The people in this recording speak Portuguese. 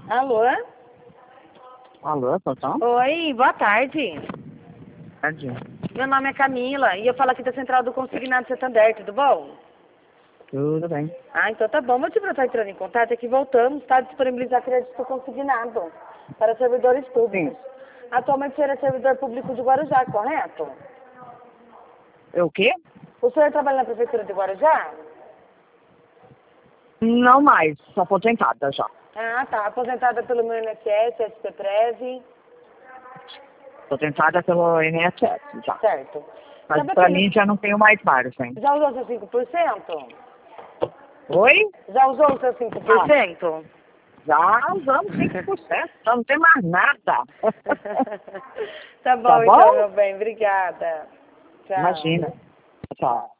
Alô? Alô, Totão? Oi, boa tarde. Tarde. Meu nome é Camila e eu falo aqui da Central do Consignado Santander, tudo bom? Tudo bem. Ah, então tá bom. Motivo para estar entrando em contato é que voltamos, tá? Disponibilizar crédito consignado para servidores públicos. Sim. Atualmente o senhor é servidor público de Guarujá, correto? O quê? O senhor trabalha na Prefeitura de Guarujá? Não mais, sou aposentada já. Ah, tá. Aposentada pelo meu INSS, SPPREV, Aposentada pelo INSS já. certo. Mas Sabe pra aquele... mim já não tenho mais margem. Já usou seu 5%? Oi? Já usou o seu 5%? Já usamos 5%, já não tem mais nada. Tá bom, Tá então, bom? meu bem. Obrigada. Tchau. Imagina. Tchau.